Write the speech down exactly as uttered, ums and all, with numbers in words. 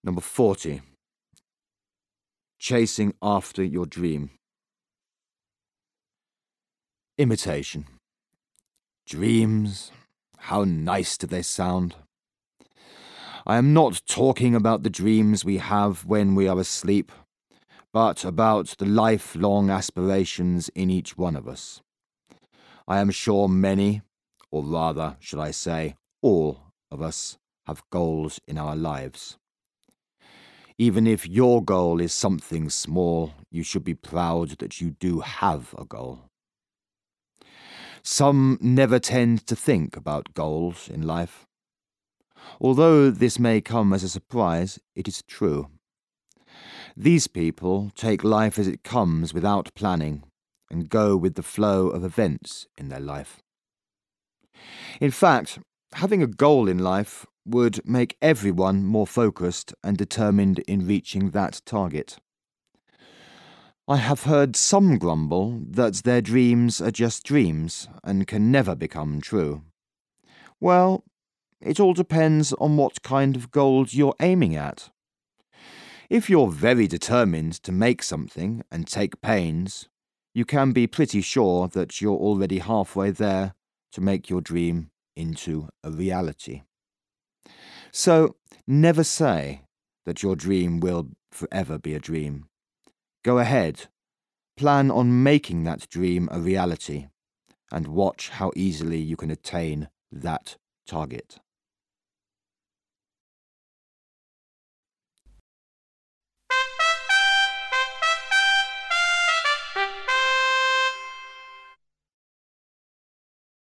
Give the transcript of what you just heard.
Number forty. Chasing after your dream. Imitation. Dreams, how nice do they sound? I am not talking about the dreams we have when we are asleep, but about the lifelong aspirations in each one of us. I am sure many, or rather, should I say, all of us have goals in our lives. Even if your goal is something small, you should be proud that you do have a goal. Some never tend to think about goals in life. Although this may come as a surprise, it is true. These people take life as it comes without planning and go with the flow of events in their life. In fact, having a goal in life would make everyone more focused and determined in reaching that target. I have heard some grumble that their dreams are just dreams and can never become true. Well, it all depends on what kind of goals you're aiming at. If you're very determined to make something and take pains, you can be pretty sure that you're already halfway there to make your dream into a reality. So, never say that your dream will forever be a dream. Go ahead, plan on making that dream a reality, and watch how easily you can attain that target.